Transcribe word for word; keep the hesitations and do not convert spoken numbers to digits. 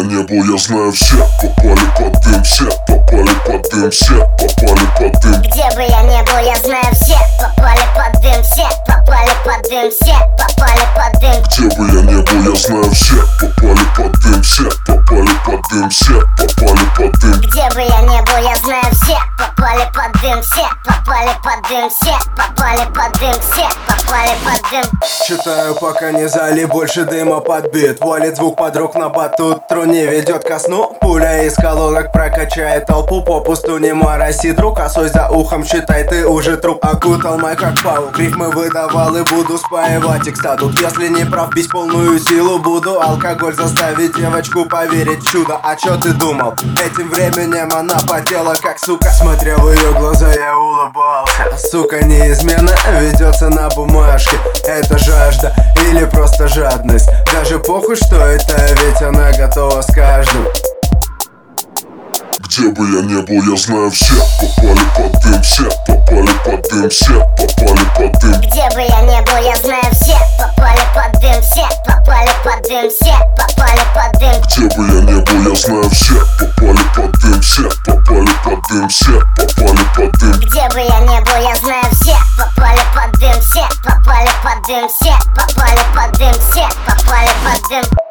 не был, я знаю все. Попали под дым все, попали под дым все, попали под дым. Где бы я не был, я знаю все. Попали под дым все, попали под дым все, попали под дым. Где бы я не был, я знаю все. Попали под дым все, попали под дым все, попали под дым. Где бы я не был, я знаю все. Попали под дым все, попали под дым все, попали под дым все, попали под дым. Читаю, пока не зали, больше дыма подбит. Валит звук подруг на батут, труне ведет ко сну. Пуля из колонок прокачает толпу, попусту не мороси друг. Косой за ухом, считай, ты уже труп. Окутал май как паук, рифмы выдавал и буду спаивать их статут. Если не прав, бить полную силу буду. Алкоголь заставит девочку поверить в чудо. А чё ты думал? Этим временем она потела как сука. Смотря в ее глаза, я улыбался. Сука неизменно ведется на бумажке. Это жажда или просто жадность? Даже похуй, что это, ведь она готова с каждым. Где бы я не был, я знаю все. Попали под дым все, попали под дым все, попали под дым. Где бы я не был, я знаю все. Попали под дым все, попали под дым все, попали под дым. Где бы я не был, я знаю все. Попали под дым все, попали под дым все, попали под дым. Где бы я не был, я знаю все. Попали под дым все, попали под дым все, попали под дым все, попали под дым.